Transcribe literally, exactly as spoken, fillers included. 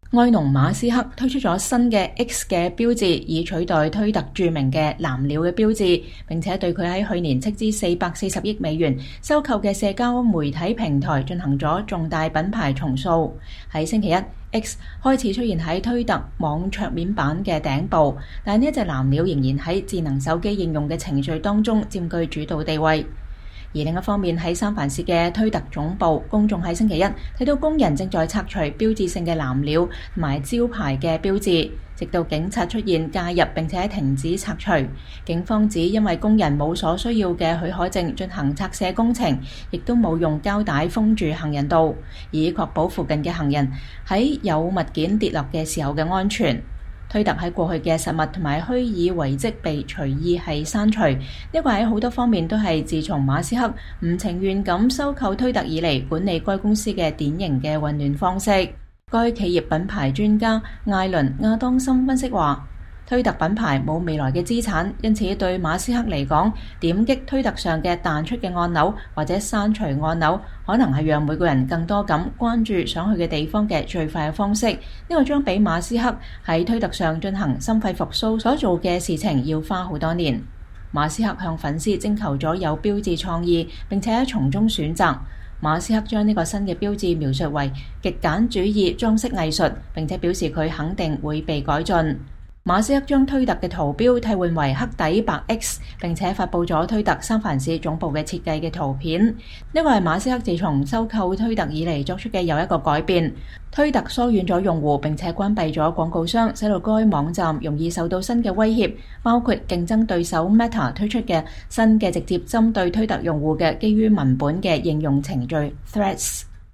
埃隆馬斯克推出咗新嘅 X 嘅標誌，以取代推特著名嘅藍鳥嘅標誌，並且對佢喺去年斥資四百四十億美元收購嘅社交媒體平台進行咗重大品牌重塑。喺星期一 X 開始出現喺推特網桌面版嘅頂部，但呢一隻藍鳥仍然喺智能手機應用嘅程序當中佔據主導地位。而另一方面，喺三藩市嘅推特總部，公眾喺星期一睇到工人正在拆除標誌性嘅藍鳥同埋招牌嘅標誌，直到警察出現介入並且停止拆除。警方指因為工人冇所需要嘅許可證進行拆卸工程，亦都冇用膠帶封住行人道，以確保附近嘅行人喺有物件跌落嘅時候嘅安全。推特喺過去嘅實物同埋虛擬遺跡被隨意係刪除，呢個喺好多方面都係自從馬斯克唔情願咁收購推特以嚟管理該公司嘅典型嘅混亂方式。該企業品牌專家艾倫亞當森分析話，推特品牌冇未來嘅資產，因此對馬斯克嚟講，點擊推特上嘅彈出嘅按鈕或者刪除按鈕，可能係讓每個人更多咁關注想去嘅地方嘅最快嘅方式。呢個將比馬斯克喺推特上進行心肺復甦所做嘅事情要花好多年。馬斯克向粉絲徵求咗有標誌創意，並且從中選擇。馬斯克將呢個新嘅標誌描述為極簡主義裝飾藝術，並且表示佢肯定會被改進。馬斯克將推特嘅圖標替換為黑底白 X， 並且發佈咗推特三藩市總部嘅設計嘅圖片。呢個係馬斯克自從收購推特以嚟作出嘅又一個改變。推特疏遠咗用戶，並且關閉咗廣告商，使到該網站容易受到新嘅威脅，包括競爭對手 Meta 推出嘅新嘅直接針對推特用戶嘅基於文本嘅應用程序 Threads。